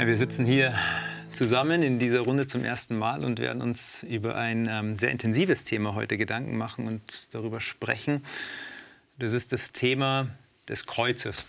Ja, wir sitzen hier zusammen in dieser Runde zum ersten Mal und werden uns über ein sehr intensives Thema heute Gedanken machen und darüber sprechen. Das ist das Thema des Kreuzes.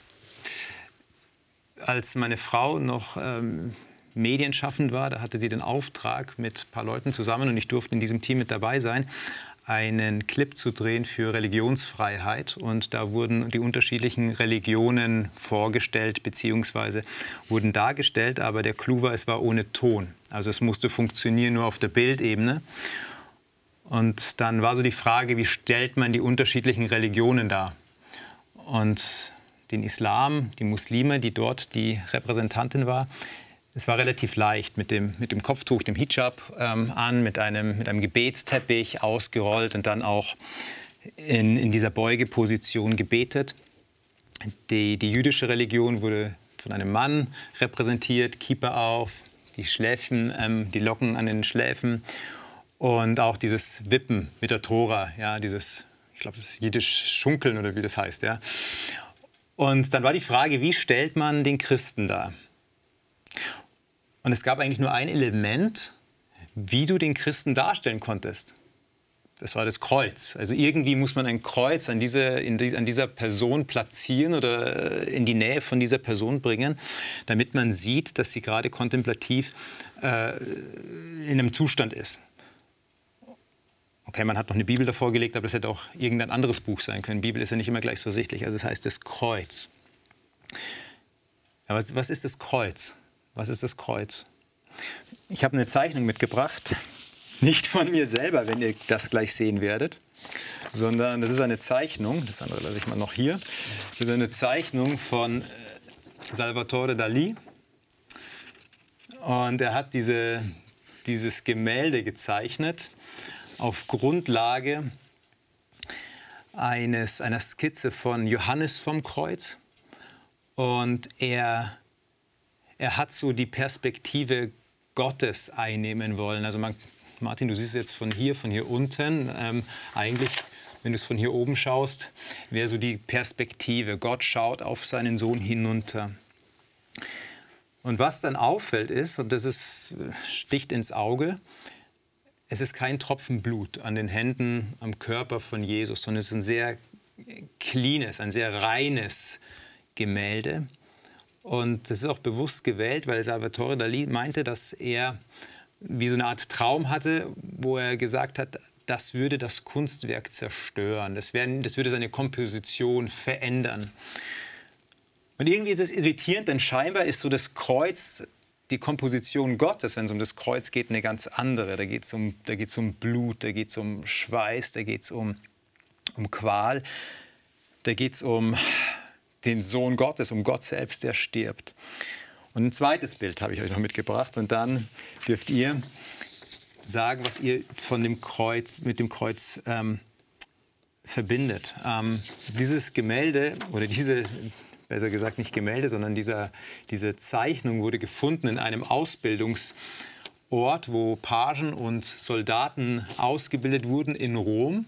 Als meine Frau noch medienschaffend war, da hatte sie den Auftrag mit ein paar Leuten zusammen, und ich durfte in diesem Team mit dabei sein, einen Clip zu drehen für Religionsfreiheit. Und da wurden die unterschiedlichen Religionen vorgestellt bzw. wurden dargestellt. Aber der Clou war, es war ohne Ton. Also es musste funktionieren nur auf der Bildebene. Und dann war so die Frage, wie stellt man die unterschiedlichen Religionen dar? Und den Islam, die Muslime, die dort die Repräsentantin war, es war relativ leicht mit dem Kopftuch, dem Hijab mit einem Gebetsteppich ausgerollt und dann auch in dieser Beugeposition gebetet. Die jüdische Religion wurde von einem Mann repräsentiert, Kippa auf, die Schläfen, die Locken an den Schläfen und auch dieses Wippen mit der Tora, ja, dieses, ich glaube, das ist jiddisch Schunkeln oder wie das heißt, ja. Und dann war die Frage, wie stellt man den Christen dar? Und es gab eigentlich nur ein Element, wie du den Christen darstellen konntest. Das war das Kreuz. Also irgendwie muss man ein Kreuz an dieser Person platzieren oder in die Nähe von dieser Person bringen, damit man sieht, dass sie gerade kontemplativ in einem Zustand ist. Okay, man hat noch eine Bibel davor gelegt, aber das hätte auch irgendein anderes Buch sein können. Die Bibel ist ja nicht immer gleich so ersichtlich. Also das heißt das Kreuz. Aber was ist das Kreuz? Was ist das Kreuz? Ich habe eine Zeichnung mitgebracht, nicht von mir selber, wenn ihr das gleich sehen werdet, sondern das ist eine Zeichnung, das andere lasse ich mal noch hier, das ist eine Zeichnung von Salvatore Dalí. Und er hat dieses Gemälde gezeichnet auf Grundlage einer Skizze von Johannes vom Kreuz. Und er hat so die Perspektive Gottes einnehmen wollen. Also Martin, du siehst es jetzt von hier unten. Eigentlich, wenn du es von hier oben schaust, wäre so die Perspektive. Gott schaut auf seinen Sohn hinunter. Und was dann auffällt ist, und sticht ins Auge, es ist kein Tropfen Blut an den Händen, am Körper von Jesus, sondern es ist ein sehr cleanes, ein sehr reines Gemälde. Und das ist auch bewusst gewählt, weil Salvatore Dalí meinte, dass er wie so eine Art Traum hatte, wo er gesagt hat, das würde das Kunstwerk zerstören, das würde seine Komposition verändern. Und irgendwie ist es irritierend, denn scheinbar ist so das Kreuz, die Komposition Gottes, wenn es um das Kreuz geht, eine ganz andere. Da geht es um Blut, da geht es um Schweiß, da geht es um Qual, da geht es um den Sohn Gottes, um Gott selbst, der stirbt. Und ein zweites Bild habe ich euch noch mitgebracht. Und dann dürft ihr sagen, was ihr mit dem Kreuz verbindet. Dieses Gemälde, oder besser gesagt nicht Gemälde, sondern diese Zeichnung wurde gefunden in einem Ausbildungsort, wo Pagen und Soldaten ausgebildet wurden in Rom.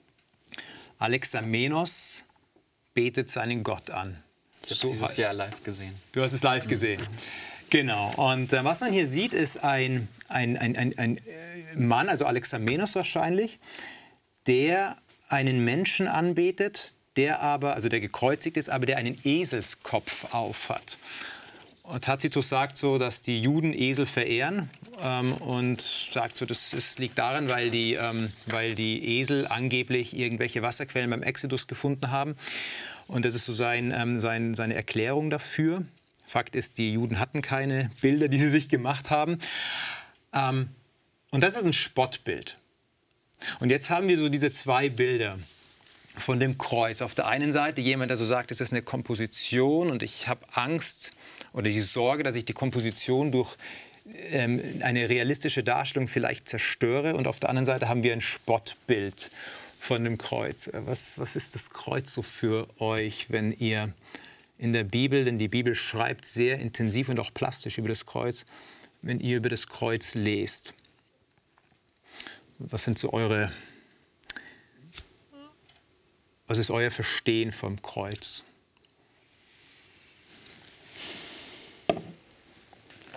Alexamenos betet seinen Gott an. Ich habe es dieses Jahr live gesehen. Du hast es live gesehen. Genau. Und was man hier sieht, ist ein Mann, also Alexamenos wahrscheinlich, der einen Menschen anbetet, der gekreuzigt ist, aber der einen Eselskopf aufhat. Und Tacitus sagt so, dass die Juden Esel verehren und sagt so, das liegt daran, weil die Esel angeblich irgendwelche Wasserquellen beim Exodus gefunden haben. Und das ist so seine Erklärung dafür. Fakt ist, die Juden hatten keine Bilder, die sie sich gemacht haben. Und das ist ein Spottbild. Und jetzt haben wir so diese zwei Bilder von dem Kreuz. Auf der einen Seite jemand, der so sagt, es ist eine Komposition und ich habe Angst oder die Sorge, dass ich die Komposition durch eine realistische Darstellung vielleicht zerstöre. Und auf der anderen Seite haben wir ein Spottbild von dem Kreuz. Was ist das Kreuz so für euch, wenn ihr in der Bibel, denn die Bibel schreibt sehr intensiv und auch plastisch über das Kreuz, wenn ihr über das Kreuz lest? Was ist euer Verstehen vom Kreuz?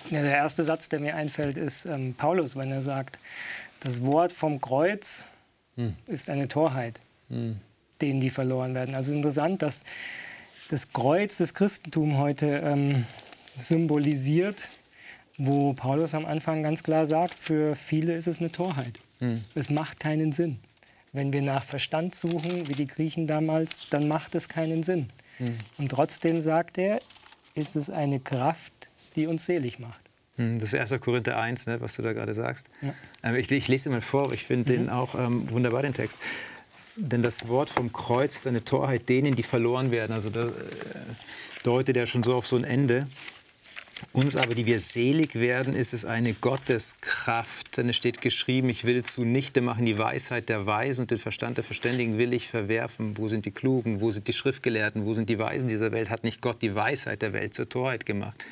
Ja, der erste Satz, der mir einfällt, ist Paulus, wenn er sagt, das Wort vom Kreuz ist eine Torheit, denen die verloren werden. Also interessant, dass das Kreuz das Christentum heute symbolisiert, wo Paulus am Anfang ganz klar sagt, für viele ist es eine Torheit. Es macht keinen Sinn. Wenn wir nach Verstand suchen, wie die Griechen damals, dann macht es keinen Sinn. Und trotzdem, sagt er, ist es eine Kraft, die uns selig macht. Das ist 1. Korinther 1, ne, was du da gerade sagst. Ja. Ich lese mal vor, ich finde den auch wunderbar, den Text. Denn das Wort vom Kreuz ist eine Torheit denen, die verloren werden. Also da deutet er schon so auf so ein Ende. Uns aber, die wir selig werden, ist es eine Gotteskraft. Denn es steht geschrieben, ich will zunichte machen die Weisheit der Weisen und den Verstand der Verständigen will ich verwerfen. Wo sind die Klugen? Wo sind die Schriftgelehrten? Wo sind die Weisen dieser Welt? Hat nicht Gott die Weisheit der Welt zur Torheit gemacht?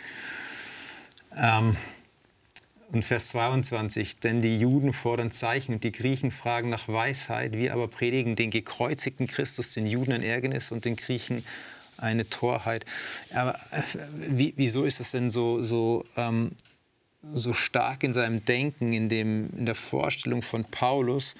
Und Vers 22, denn die Juden fordern Zeichen und die Griechen fragen nach Weisheit. Wir aber predigen den gekreuzigten Christus, den Juden ein Ärgernis und den Griechen eine Torheit. Aber wieso ist es denn so stark in seinem Denken, in der Vorstellung von Paulus,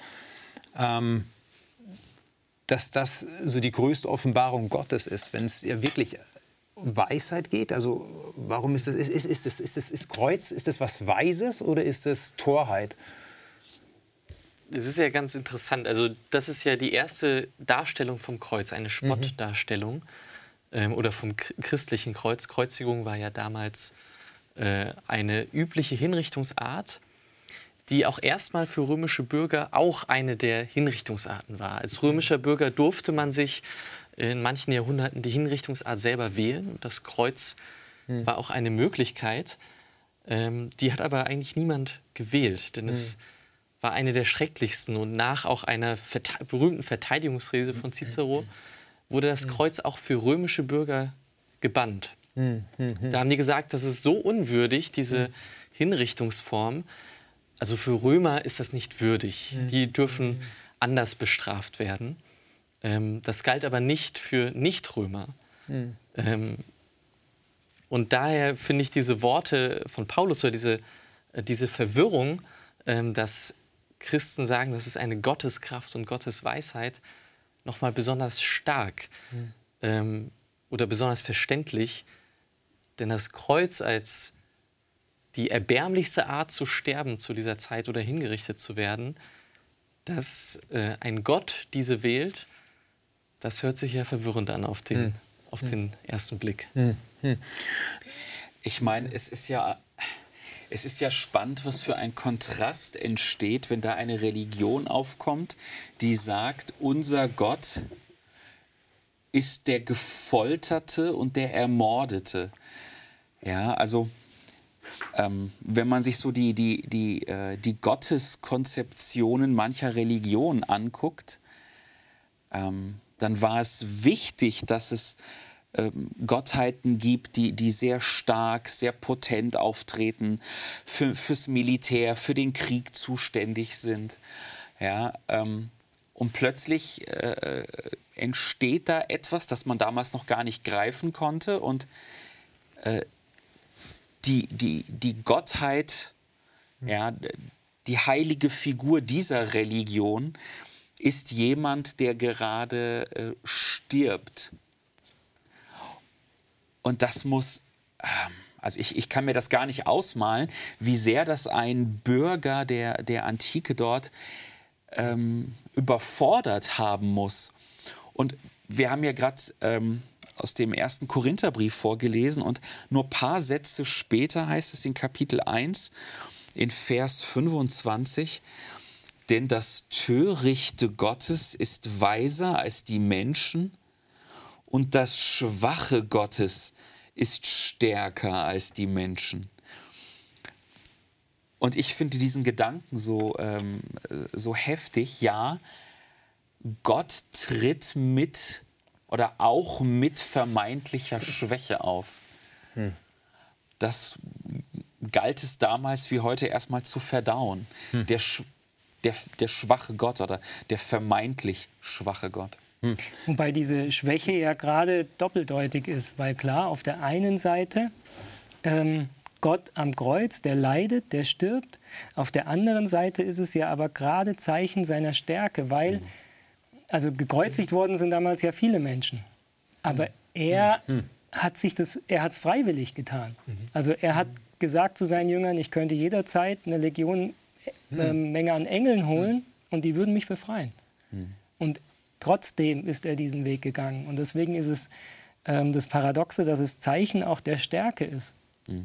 dass das so die größte Offenbarung Gottes ist, wenn es ja wirklich um Weisheit geht? Also warum ist das? Ist Kreuz, ist das was Weises oder ist das Torheit? Es ist ja ganz interessant. Also das ist ja die erste Darstellung vom Kreuz, eine Spottdarstellung oder vom christlichen Kreuz. Kreuzigung war ja damals eine übliche Hinrichtungsart, die auch erstmal für römische Bürger auch eine der Hinrichtungsarten war. Als römischer Bürger durfte man sich in manchen Jahrhunderten die Hinrichtungsart selber wählen. Und das Kreuz war auch eine Möglichkeit. Die hat aber eigentlich niemand gewählt, denn es war eine der schrecklichsten. Und nach auch einer berühmten Verteidigungsrede von Cicero wurde das Kreuz auch für römische Bürger gebannt. Da haben die gesagt, das ist so unwürdig, diese Hinrichtungsform. Also für Römer ist das nicht würdig. Die dürfen anders bestraft werden. Das galt aber nicht für Nichtrömer. Und daher finde ich diese Worte von Paulus oder diese Verwirrung, dass Christen sagen, das ist eine Gotteskraft und Gottes Weisheit, nochmal besonders stark oder besonders verständlich. Denn das Kreuz als die erbärmlichste Art zu sterben zu dieser Zeit oder hingerichtet zu werden, dass ein Gott diese wählt, das hört sich ja verwirrend an auf den ersten Blick. Ich meine, es ist ja spannend, was für ein Kontrast entsteht, wenn da eine Religion aufkommt, die sagt, unser Gott ist der Gefolterte und der Ermordete. Ja, also wenn man sich so die Gotteskonzeptionen mancher Religionen anguckt, dann war es wichtig, dass es Gottheiten gibt, die sehr stark, sehr potent auftreten, fürs Militär, für den Krieg zuständig sind. Ja, und plötzlich entsteht da etwas, das man damals noch gar nicht greifen konnte. Und die Gottheit, ja, die heilige Figur dieser Religion, ist jemand, der gerade stirbt. Und das muss, also ich kann mir das gar nicht ausmalen, wie sehr das ein Bürger der Antike dort überfordert haben muss. Und wir haben ja gerade aus dem 1. Korintherbrief vorgelesen und nur ein paar Sätze später heißt es in Kapitel 1, in Vers 25, denn das Törichte Gottes ist weiser als die Menschen und das Schwache Gottes ist stärker als die Menschen. Und ich finde diesen Gedanken so heftig. Ja, Gott tritt mit oder auch mit vermeintlicher Schwäche auf. Das galt es damals wie heute erstmal zu verdauen. Der schwache Gott oder der vermeintlich schwache Gott. Wobei diese Schwäche ja gerade doppeldeutig ist, weil klar, auf der einen Seite Gott am Kreuz, der leidet, der stirbt. Auf der anderen Seite ist es ja aber gerade Zeichen seiner Stärke, weil, also gekreuzigt worden sind damals ja viele Menschen. Aber er hat es freiwillig getan. Also er hat gesagt zu seinen Jüngern, ich könnte jederzeit eine Legion Menge an Engeln holen und die würden mich befreien. Und trotzdem ist er diesen Weg gegangen. Und deswegen ist es das Paradoxe, dass es Zeichen auch der Stärke ist.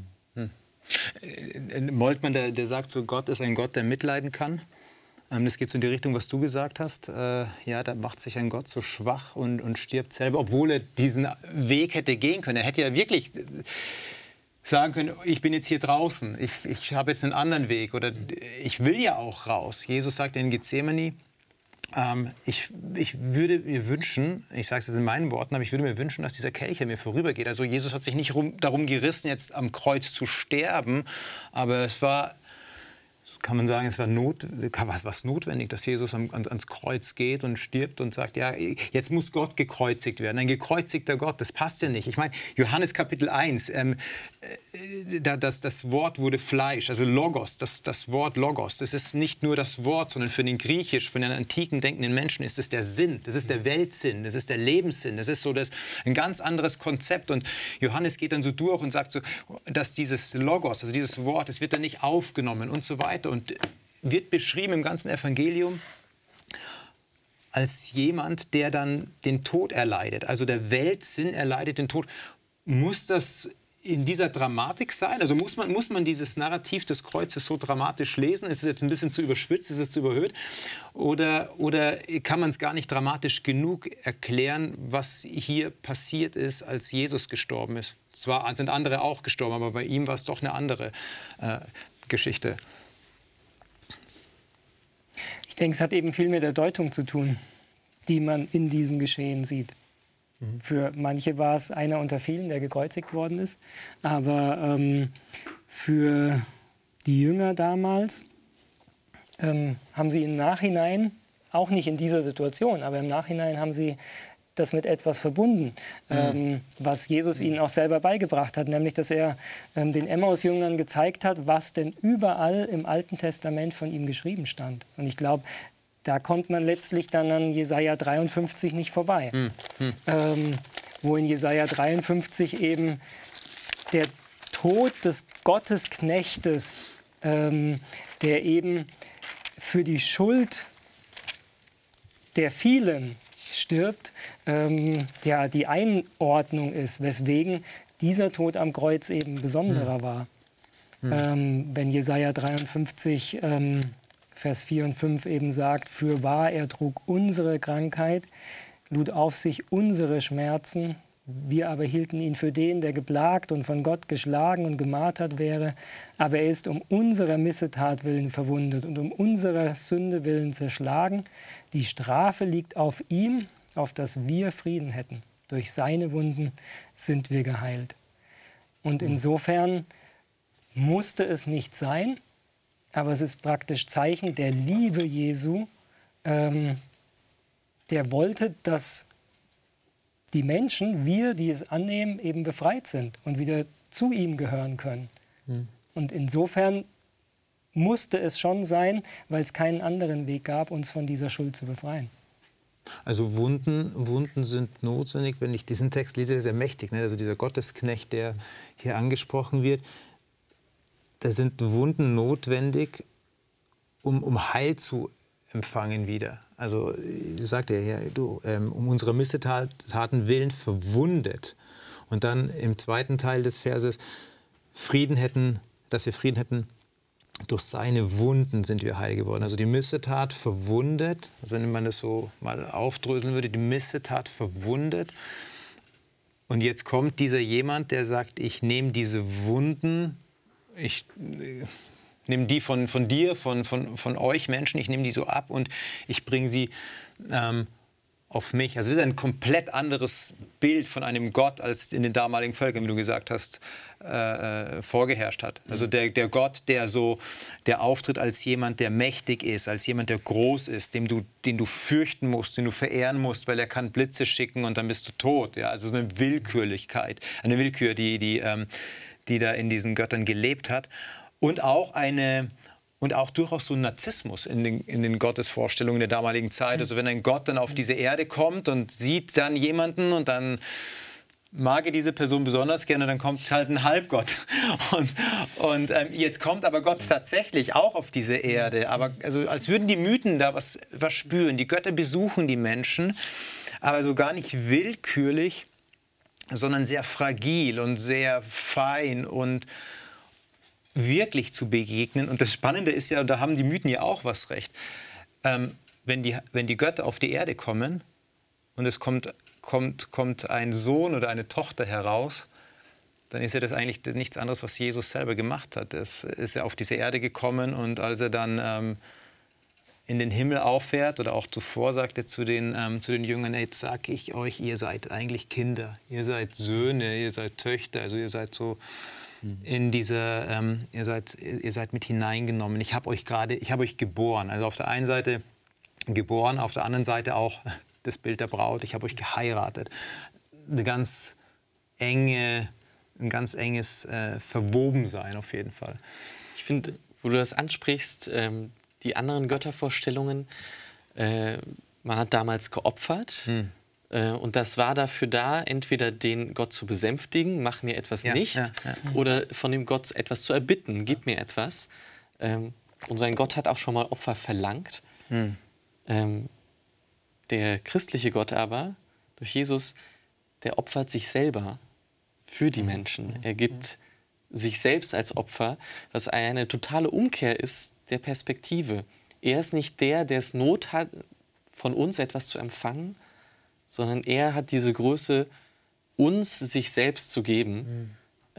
Moltmann, der sagt so, Gott ist ein Gott, der mitleiden kann. Das geht so in die Richtung, was du gesagt hast. Ja, da macht sich ein Gott so schwach und stirbt selber, obwohl er diesen Weg hätte gehen können. Er hätte ja wirklich sagen können, ich bin jetzt hier draußen, ich habe jetzt einen anderen Weg oder ich will ja auch raus. Jesus sagt in Gethsemane, ich würde mir wünschen, ich sage es jetzt in meinen Worten, aber ich würde mir wünschen, dass dieser Kelch an mir vorübergeht. Also Jesus hat sich nicht darum gerissen, jetzt am Kreuz zu sterben, aber es war, kann man sagen, es war was notwendig, dass Jesus ans Kreuz geht und stirbt und sagt, ja, jetzt muss Gott gekreuzigt werden. Ein gekreuzigter Gott, das passt ja nicht. Ich meine, Johannes Kapitel 1, das Wort wurde Fleisch, also Logos, das Wort Logos, das ist nicht nur das Wort, sondern für den griechisch, für den antiken denkenden Menschen ist es der Sinn, das ist der Weltsinn, das ist der Lebenssinn, das ist so ein ganz anderes Konzept. Und Johannes geht dann so durch und sagt so, dass dieses Logos, also dieses Wort, es wird dann nicht aufgenommen und so weiter. Und wird beschrieben im ganzen Evangelium als jemand, der dann den Tod erleidet. Also der Weltsinn erleidet den Tod. Muss das in dieser Dramatik sein? Also muss man dieses Narrativ des Kreuzes so dramatisch lesen? Ist es jetzt ein bisschen zu überspitzt? Ist es zu überhöht? Oder kann man es gar nicht dramatisch genug erklären, was hier passiert ist, als Jesus gestorben ist? Zwar sind andere auch gestorben, aber bei ihm war es doch eine andere Geschichte. Ich denke, es hat eben viel mit der Deutung zu tun, die man in diesem Geschehen sieht. Für manche war es einer unter vielen, der gekreuzigt worden ist. Aber für die Jünger damals haben sie im Nachhinein, auch nicht in dieser Situation, aber im Nachhinein haben sie das mit etwas verbunden, was Jesus ihnen auch selber beigebracht hat, nämlich dass er den Emmaus-Jüngern gezeigt hat, was denn überall im Alten Testament von ihm geschrieben stand. Und ich glaube, da kommt man letztlich dann an Jesaja 53 nicht vorbei, wo in Jesaja 53 eben der Tod des Gottesknechtes, der eben für die Schuld der vielen stirbt, ja, die Einordnung ist, weswegen dieser Tod am Kreuz eben besonderer war. Wenn Jesaja 53, Vers 4 und 5 eben sagt, fürwahr, er trug unsere Krankheit, lud auf sich unsere Schmerzen, wir aber hielten ihn für den, der geplagt und von Gott geschlagen und gemartert wäre, aber er ist um unserer Missetat willen verwundet und um unserer Sünde willen zerschlagen. Die Strafe liegt auf ihm, auf dass wir Frieden hätten. Durch seine Wunden sind wir geheilt. Und insofern musste es nicht sein, aber es ist praktisch Zeichen der Liebe Jesu. Der wollte, dass die Menschen, wir, die es annehmen, eben befreit sind und wieder zu ihm gehören können. Und insofern musste es schon sein, weil es keinen anderen Weg gab, uns von dieser Schuld zu befreien. Also Wunden sind notwendig. Wenn ich diesen Text lese, der ist sehr mächtig. Ne? Also dieser Gottesknecht, der hier angesprochen wird, da sind Wunden notwendig, um Heil zu empfangen wieder. Also sagt er ja, um unsere Missetaten willen verwundet. Und dann im zweiten Teil des Verses, dass wir Frieden hätten, durch seine Wunden sind wir heil geworden. Also die Missetat verwundet, also wenn man das so mal aufdröseln würde, die Missetat verwundet. Und jetzt kommt dieser jemand, der sagt, ich nehme diese Wunden, ich nehme die von dir, von euch Menschen, ich nehme die so ab und ich bringe sie auf mich. Also es ist ein komplett anderes Bild von einem Gott, als in den damaligen Völkern, wie du gesagt hast, vorgeherrscht hat. Also der Gott, der auftritt als jemand, der mächtig ist, als jemand, der groß ist, den du fürchten musst, den du verehren musst, weil er kann Blitze schicken und dann bist du tot. Ja? Also so eine Willkürlichkeit, eine Willkür, die die da in diesen Göttern gelebt hat. Und auch durchaus so ein Narzissmus in den Gottesvorstellungen der damaligen Zeit. Also wenn ein Gott dann auf diese Erde kommt und sieht dann jemanden und dann mag er diese Person besonders gerne, dann kommt halt ein Halbgott. Und jetzt kommt aber Gott tatsächlich auch auf diese Erde. Aber also, als würden die Mythen da was spüren. Die Götter besuchen die Menschen, aber so gar nicht willkürlich, sondern sehr fragil und sehr fein und wirklich zu begegnen. Und das Spannende ist ja, und da haben die Mythen ja auch was recht, wenn die Götter auf die Erde kommen und es kommt ein Sohn oder eine Tochter heraus, dann ist ja das eigentlich nichts anderes, was Jesus selber gemacht hat. Es ist ja auf diese Erde gekommen und als er dann in den Himmel auffährt oder auch zuvor sagt er zu den Jüngern, jetzt sage ich euch, ihr seid eigentlich Kinder, ihr seid Söhne, ihr seid Töchter, also ihr seid so in dieser, ihr seid mit hineingenommen. Ich habe euch geboren. Also auf der einen Seite geboren, auf der anderen Seite auch das Bild der Braut. Ich habe euch geheiratet. Ein ganz enges Verwobensein auf jeden Fall. Ich finde, wo du das ansprichst, die anderen Göttervorstellungen, man hat damals geopfert. Und das war dafür da, entweder den Gott zu besänftigen, mach mir etwas nicht, oder von dem Gott etwas zu erbitten, gib mir etwas. Und sein Gott hat auch schon mal Opfer verlangt. Der christliche Gott aber, durch Jesus, der opfert sich selber für die Menschen. Er gibt sich selbst als Opfer, was eine totale Umkehr ist der Perspektive. Er ist nicht der es Not hat, von uns etwas zu empfangen, sondern er hat diese Größe, uns sich selbst zu geben,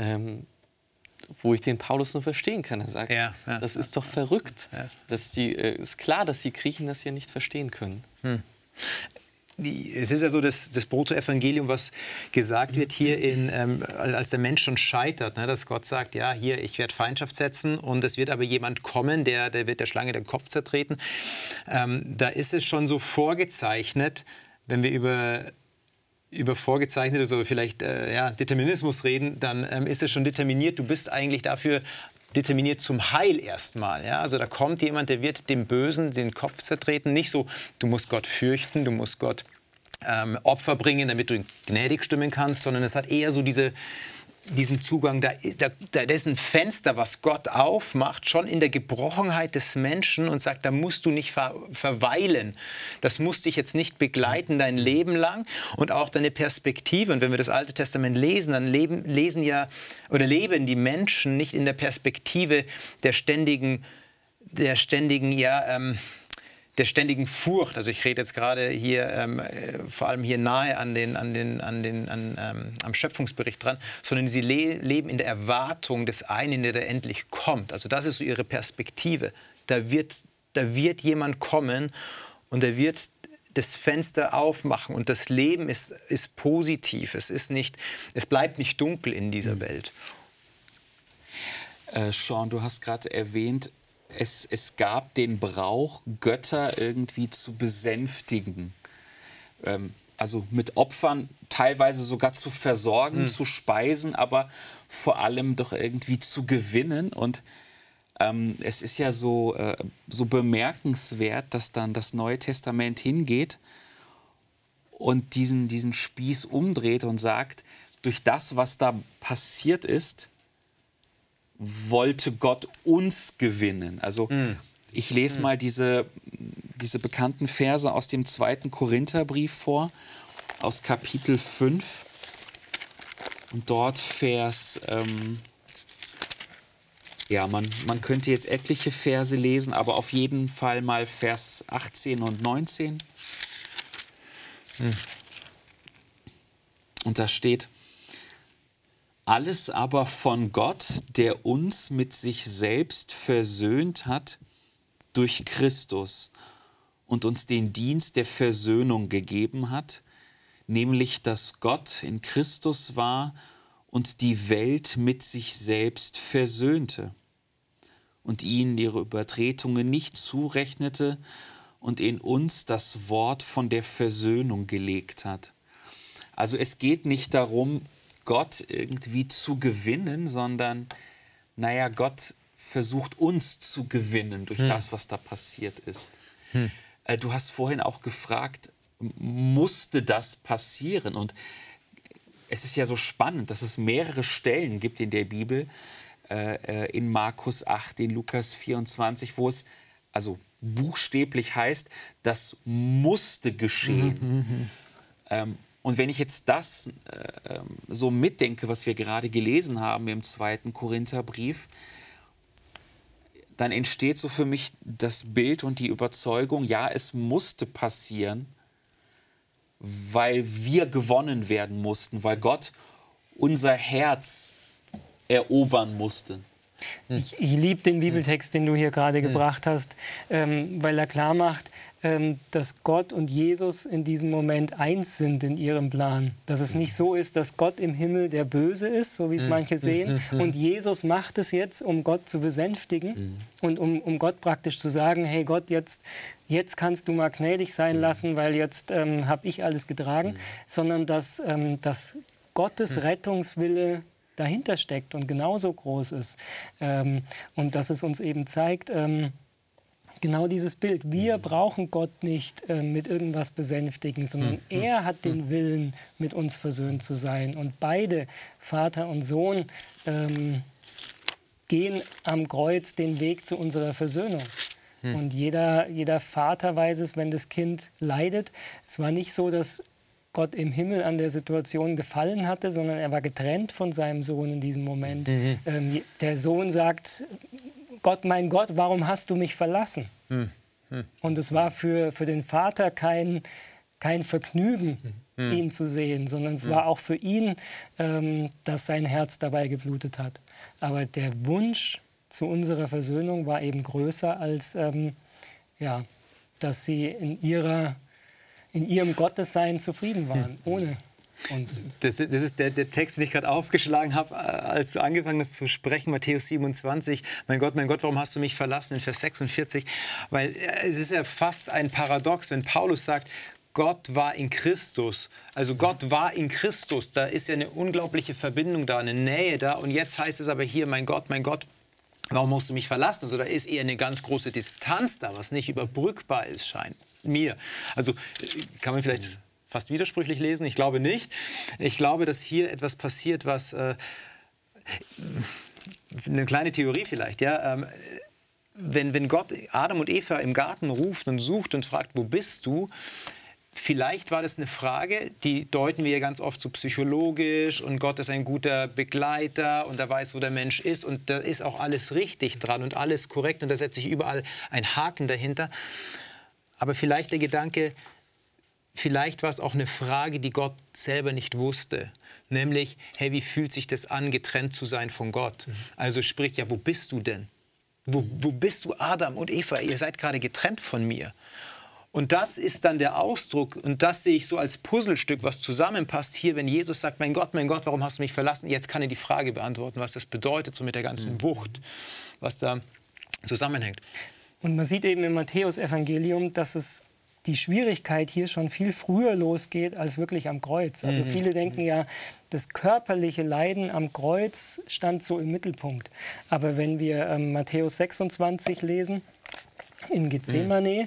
wo ich den Paulus nur verstehen kann. Er sagt, das ist doch verrückt. Ist klar, dass die Griechen das hier nicht verstehen können. Es ist ja so das Protoevangelium, was gesagt wird hier, als der Mensch schon scheitert, ne, dass Gott sagt, ja, hier, ich werde Feindschaft setzen und es wird aber jemand kommen, der wird der Schlange den Kopf zertreten. Da ist es schon so vorgezeichnet, wenn wir über vorgezeichnet, also vielleicht Determinismus reden, dann ist es schon determiniert, du bist eigentlich dafür determiniert zum Heil erstmal. Ja? Also da kommt jemand, der wird dem Bösen den Kopf zertreten. Nicht so, du musst Gott fürchten, du musst Gott Opfer bringen, damit du ihn gnädig stimmen kannst, sondern es hat eher so diesen Zugang, da ist ein Fenster, was Gott aufmacht, schon in der Gebrochenheit des Menschen und sagt, da musst du nicht verweilen. Das muss dich jetzt nicht begleiten dein Leben lang und auch deine Perspektive. Und wenn wir das Alte Testament lesen, dann leben die Menschen nicht in der Perspektive der ständigen Furcht. Also ich rede jetzt gerade hier vor allem hier nahe am Schöpfungsbericht dran, sondern sie leben in der Erwartung des einen, der endlich kommt. Also das ist so ihre Perspektive. Da wird jemand kommen und er wird das Fenster aufmachen und das Leben ist positiv. Es bleibt nicht dunkel in dieser Welt. Sean, du hast gerade erwähnt, es gab den Brauch, Götter irgendwie zu besänftigen. Also mit Opfern teilweise sogar zu versorgen, zu speisen, aber vor allem doch irgendwie zu gewinnen. Und es ist ja so bemerkenswert, dass dann das Neue Testament hingeht und diesen Spieß umdreht und sagt, durch das, was da passiert ist, wollte Gott uns gewinnen. Also ich lese mal diese bekannten Verse aus dem 2. Korintherbrief vor, aus Kapitel 5. Und dort Vers, man könnte jetzt etliche Verse lesen, aber auf jeden Fall mal Vers 18 und 19. Und da steht: Alles aber von Gott, der uns mit sich selbst versöhnt hat durch Christus und uns den Dienst der Versöhnung gegeben hat, nämlich dass Gott in Christus war und die Welt mit sich selbst versöhnte und ihnen ihre Übertretungen nicht zurechnete und in uns das Wort von der Versöhnung gelegt hat. Also es geht nicht darum, Gott irgendwie zu gewinnen, sondern, naja, Gott versucht uns zu gewinnen durch das, was da passiert ist. Du hast vorhin auch gefragt, musste das passieren? Und es ist ja so spannend, dass es mehrere Stellen gibt in der Bibel, in Markus 8, in Lukas 24, wo es also buchstäblich heißt, das musste geschehen. Und wenn ich jetzt das so mitdenke, was wir gerade gelesen haben im 2. Korintherbrief, dann entsteht so für mich das Bild und die Überzeugung, ja, es musste passieren, weil wir gewonnen werden mussten, weil Gott unser Herz erobern musste. Ich liebe den Bibeltext, den du hier gerade gebracht hast, weil er klar macht, dass Gott und Jesus in diesem Moment eins sind in ihrem Plan. Dass es nicht so ist, dass Gott im Himmel der Böse ist, so wie es manche sehen, und Jesus macht es jetzt, um Gott zu besänftigen und um Gott praktisch zu sagen, hey Gott, jetzt kannst du mal gnädig sein lassen, weil jetzt habe ich alles getragen, sondern dass Gottes Rettungswille dahinter steckt und genauso groß ist. Und dass es uns eben zeigt, genau dieses Bild. Wir brauchen Gott nicht mit irgendwas besänftigen, sondern er hat den Willen, mit uns versöhnt zu sein. Und beide, Vater und Sohn, gehen am Kreuz den Weg zu unserer Versöhnung. Und jeder Vater weiß es, wenn das Kind leidet. Es war nicht so, dass Gott im Himmel an der Situation gefallen hatte, sondern er war getrennt von seinem Sohn in diesem Moment. Der Sohn sagt, Gott, mein Gott, warum hast du mich verlassen? Und es war für den Vater kein Vergnügen, ihn zu sehen, sondern es war auch für ihn, dass sein Herz dabei geblutet hat. Aber der Wunsch zu unserer Versöhnung war eben größer, als dass sie in ihrem Gottessein zufrieden waren, ohne uns. Das ist der Text, den ich gerade aufgeschlagen habe, als du angefangen hast zu sprechen, Matthäus 27. Mein Gott, warum hast du mich verlassen, in Vers 46. Weil es ist ja fast ein Paradox, wenn Paulus sagt, Gott war in Christus. Also Gott war in Christus. Da ist ja eine unglaubliche Verbindung da, eine Nähe da. Und jetzt heißt es aber hier, mein Gott, warum musst du mich verlassen? Also da ist eher eine ganz große Distanz da, was nicht überbrückbar ist, scheint mir. Also kann man vielleicht fast widersprüchlich lesen? Ich glaube nicht. Ich glaube, dass hier etwas passiert, was eine kleine Theorie vielleicht, ja. Wenn Gott Adam und Eva im Garten ruft und sucht und fragt, wo bist du? Vielleicht war das eine Frage, die deuten wir ja ganz oft so psychologisch und Gott ist ein guter Begleiter und er weiß, wo der Mensch ist und da ist auch alles richtig dran und alles korrekt und da setze ich überall einen Haken dahinter. Aber vielleicht der Gedanke, vielleicht war es auch eine Frage, die Gott selber nicht wusste. Nämlich, hey, wie fühlt sich das an, getrennt zu sein von Gott? Also sprich, ja, wo bist du denn? Wo bist du, Adam und Eva? Ihr seid gerade getrennt von mir. Und das ist dann der Ausdruck, und das sehe ich so als Puzzlestück, was zusammenpasst hier, wenn Jesus sagt, mein Gott, warum hast du mich verlassen? Jetzt kann er die Frage beantworten, was das bedeutet, so mit der ganzen Wucht, was da zusammenhängt. Und man sieht eben im Matthäus-Evangelium, dass es die Schwierigkeit hier schon viel früher losgeht als wirklich am Kreuz. Also viele denken ja, das körperliche Leiden am Kreuz stand so im Mittelpunkt. Aber wenn wir Matthäus 26 lesen, in Gethsemane,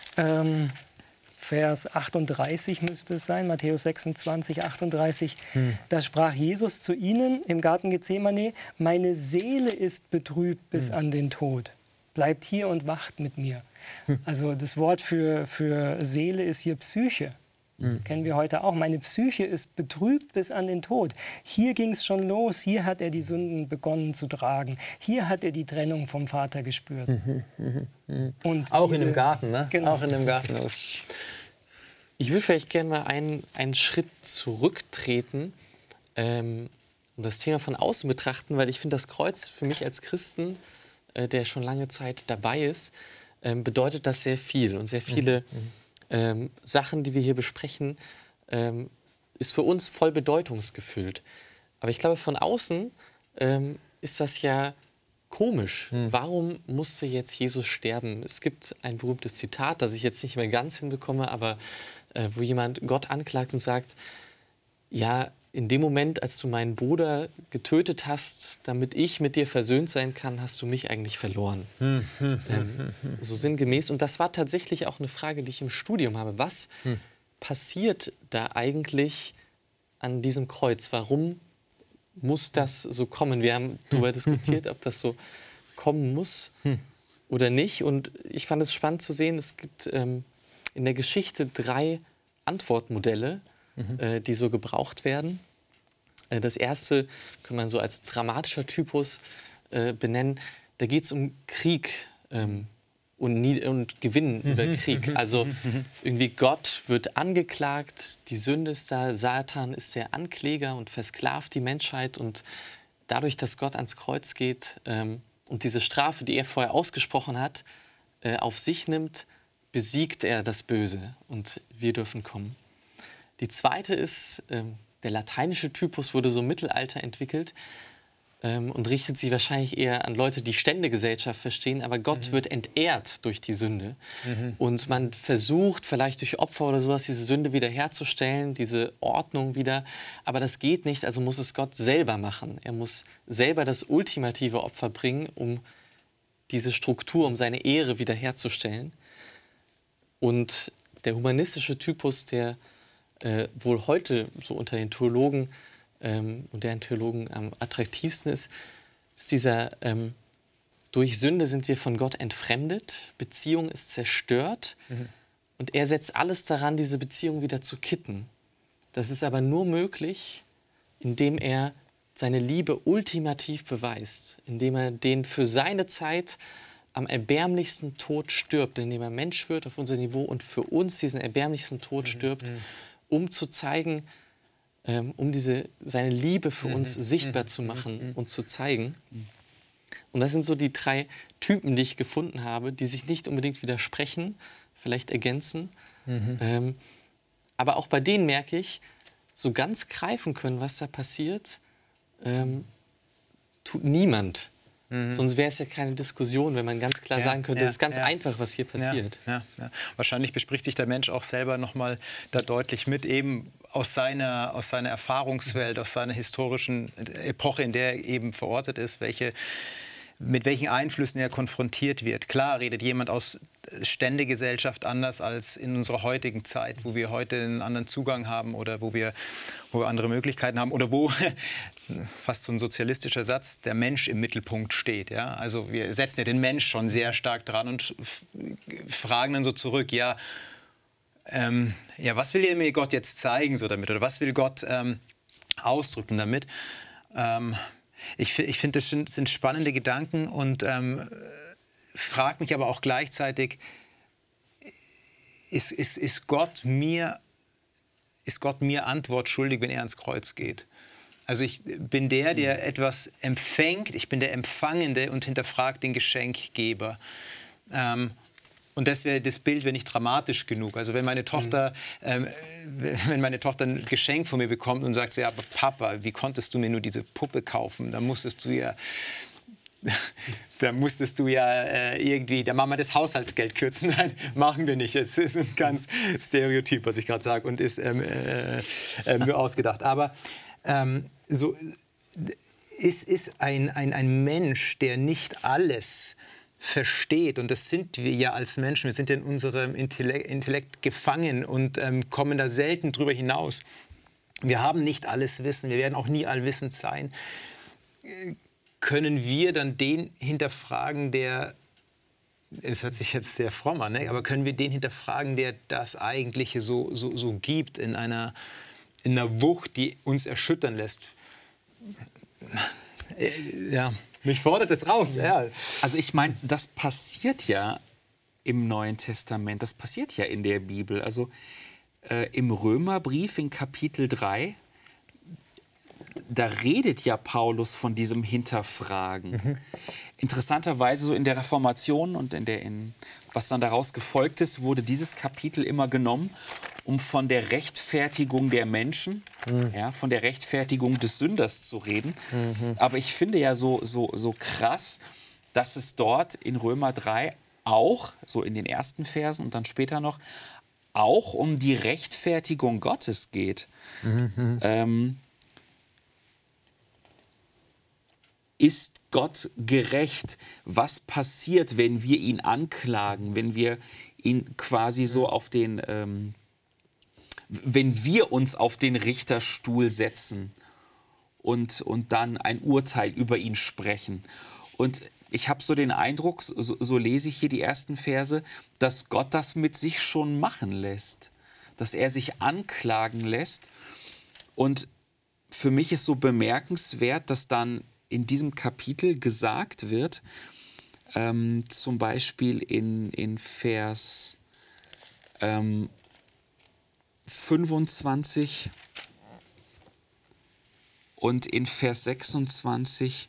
Vers 38 müsste es sein, Matthäus 26, 38, da sprach Jesus zu ihnen im Garten Gethsemane, meine Seele ist betrübt bis an den Tod. Bleibt hier und wacht mit mir. Also das Wort für Seele ist hier Psyche. Kennen wir heute auch. Meine Psyche ist betrübt bis an den Tod. Hier ging es schon los. Hier hat er die Sünden begonnen zu tragen. Hier hat er die Trennung vom Vater gespürt. Und auch in dem Garten, ne? Genau. Auch in dem Garten. Ich würde vielleicht gerne mal einen Schritt zurücktreten und das Thema von außen betrachten, weil ich finde, das Kreuz für mich als Christen, der schon lange Zeit dabei ist, bedeutet das sehr viel. Und sehr viele Sachen, die wir hier besprechen, ist für uns voll bedeutungsgefüllt. Aber ich glaube, von außen ist das ja komisch. Warum musste jetzt Jesus sterben? Es gibt ein berühmtes Zitat, das ich jetzt nicht mehr ganz hinbekomme, aber wo jemand Gott anklagt und sagt, ja, in dem Moment, als du meinen Bruder getötet hast, damit ich mit dir versöhnt sein kann, hast du mich eigentlich verloren. So sinngemäß. Und das war tatsächlich auch eine Frage, die ich im Studium habe. Was passiert da eigentlich an diesem Kreuz? Warum muss das so kommen? Wir haben darüber diskutiert, ob das so kommen muss oder nicht. Und ich fand es spannend zu sehen, es gibt in der Geschichte 3 Antwortmodelle, die so gebraucht werden. Das erste kann man so als dramatischer Typus benennen. Da geht es um Krieg und Gewinnen über Krieg. Also irgendwie Gott wird angeklagt, die Sünde ist da, Satan ist der Ankläger und versklavt die Menschheit. Und dadurch, dass Gott ans Kreuz geht und diese Strafe, die er vorher ausgesprochen hat, auf sich nimmt, besiegt er das Böse und wir dürfen kommen. Die zweite ist, der lateinische Typus wurde so im Mittelalter entwickelt und richtet sich wahrscheinlich eher an Leute, die Ständegesellschaft verstehen, aber Gott wird entehrt durch die Sünde. Und man versucht vielleicht durch Opfer oder sowas diese Sünde wiederherzustellen, diese Ordnung wieder, aber das geht nicht, also muss es Gott selber machen. Er muss selber das ultimative Opfer bringen, um diese Struktur, um seine Ehre wiederherzustellen. Und der humanistische Typus, der wohl heute so unter den Theologen und deren Theologen am attraktivsten ist dieser, durch Sünde sind wir von Gott entfremdet, Beziehung ist zerstört und er setzt alles daran, diese Beziehung wieder zu kitten. Das ist aber nur möglich, indem er seine Liebe ultimativ beweist, indem er den für seine Zeit am erbärmlichsten Tod stirbt, indem er Mensch wird auf unser Niveau und für uns diesen erbärmlichsten Tod stirbt, um zu zeigen, um seine Liebe für uns sichtbar zu machen und zu zeigen. Und das sind so die 3 Typen, die ich gefunden habe, die sich nicht unbedingt widersprechen, vielleicht ergänzen. Aber auch bei denen merke ich, so ganz greifen können, was da passiert, tut niemand. Sonst wäre es ja keine Diskussion, wenn man ganz klar sagen könnte, es ist ganz einfach, was hier passiert. Ja. Wahrscheinlich bespricht sich der Mensch auch selber noch mal da deutlich mit, eben aus seiner Erfahrungswelt, aus seiner historischen Epoche, in der er eben verortet ist, mit welchen Einflüssen er konfrontiert wird. Klar redet jemand aus Ständegesellschaft anders als in unserer heutigen Zeit, wo wir heute einen anderen Zugang haben oder wo wir andere Möglichkeiten haben oder wo, fast so ein sozialistischer Satz, der Mensch im Mittelpunkt steht. Ja? Also wir setzen ja den Mensch schon sehr stark dran und fragen dann so zurück, was will mir Gott jetzt zeigen so damit oder was will Gott ausdrücken damit? Ich finde, das sind spannende Gedanken und frage mich aber auch gleichzeitig, ist Gott mir Antwort schuldig, wenn er ans Kreuz geht? Also ich bin der etwas empfängt, ich bin der Empfangende und hinterfragt den Geschenkgeber. Und das Bild wäre nicht dramatisch genug. Also wenn meine Tochter ein Geschenk von mir bekommt und sagt so, ja, aber Papa, wie konntest du mir nur diese Puppe kaufen? Da musstest du ja irgendwie der Mama das Haushaltsgeld kürzen. Nein, machen wir nicht. Es ist ein ganz Stereotyp, was ich gerade sage und ist nur ausgedacht. Aber ist ein Mensch, der nicht alles versteht, und das sind wir ja als Menschen, wir sind ja in unserem Intellekt gefangen und kommen da selten drüber hinaus. Wir haben nicht alles Wissen, wir werden auch nie allwissend sein. Können wir dann den hinterfragen, es hört sich jetzt sehr fromm an, ne? Aber können wir den hinterfragen, der das Eigentliche so gibt, in einer Wucht, die uns erschüttern lässt? Ja, mich fordert es raus. Ja. Also ich meine, das passiert ja im Neuen Testament, das passiert ja in der Bibel. Also im Römerbrief in Kapitel 3, da redet ja Paulus von diesem Hinterfragen. Interessanterweise so in der Reformation und was dann daraus gefolgt ist, wurde dieses Kapitel immer genommen, um von der Rechtfertigung der Menschen, von der Rechtfertigung des Sünders zu reden. Aber ich finde ja so krass, dass es dort in Römer 3 auch, so in den ersten Versen und dann später noch, auch um die Rechtfertigung Gottes geht. ist Gott gerecht? Was passiert, wenn wir ihn anklagen, wenn wir ihn quasi so auf den, wenn wir uns auf den Richterstuhl setzen und dann ein Urteil über ihn sprechen? Und ich habe so den Eindruck, so lese ich hier die ersten Verse, dass Gott das mit sich schon machen lässt, dass er sich anklagen lässt. Und für mich ist so bemerkenswert, dass dann in diesem Kapitel gesagt wird, zum Beispiel in Vers 25 und in Vers 26,